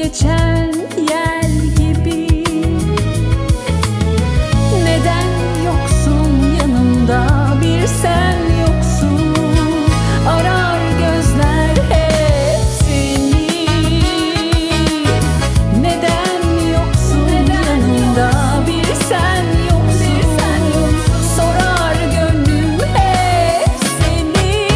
geçen yel gibi. Neden yoksun yanımda, bir sen yoksun. Arar gözler hep seni. Neden yoksun yanımda, bir sen yoksun. Sorar gönlüm hep seni.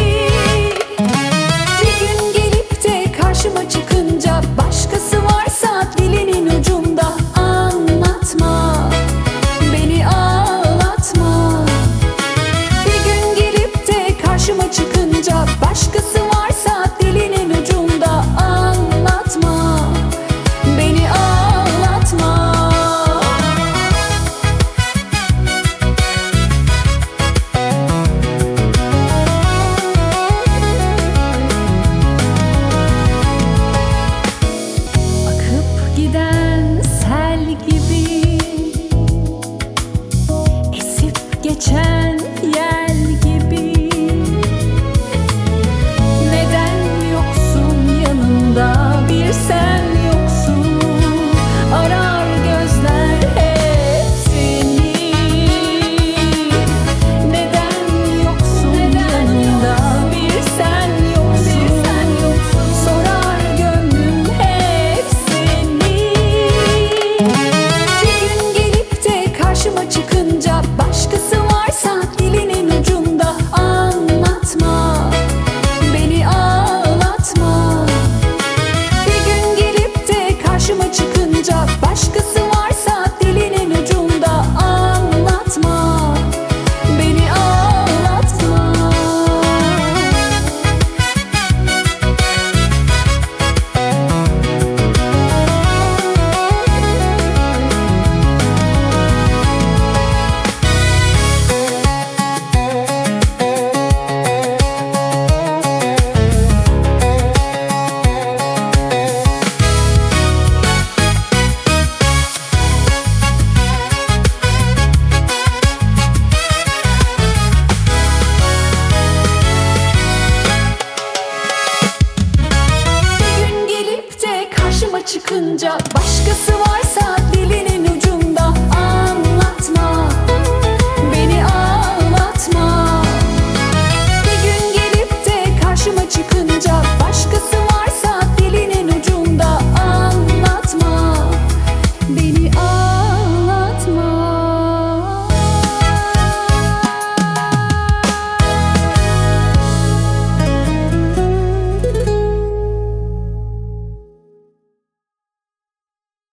Bir gün gelip de karşıma çıkınca başkası varsa dilinin ucunda, anlatma, beni ağlatma. Bir gün gelip de karşıma çıkınca başkası varsa dilinin ucunda, anlatma, beni ağlatma. Akıp giden sel gibi, esip geçen yel gibi. Neden yoksun yanımda, bir sen yoksun. Arar gözler hep seni. Neden yoksun yanımda, bir sen yoksun. Sorar gönlüm hep seni. Bir gün gelip de karşıma çıkınca başkası varsa dilinin ucunda, anlatma, beni ağlatma. Bir gün gelip de karşıma çıkınca başkası varsa dilinin ucunda, anlatma, beni ağlatma. Bir gün gelip de karşıma çıkınca başkası varsa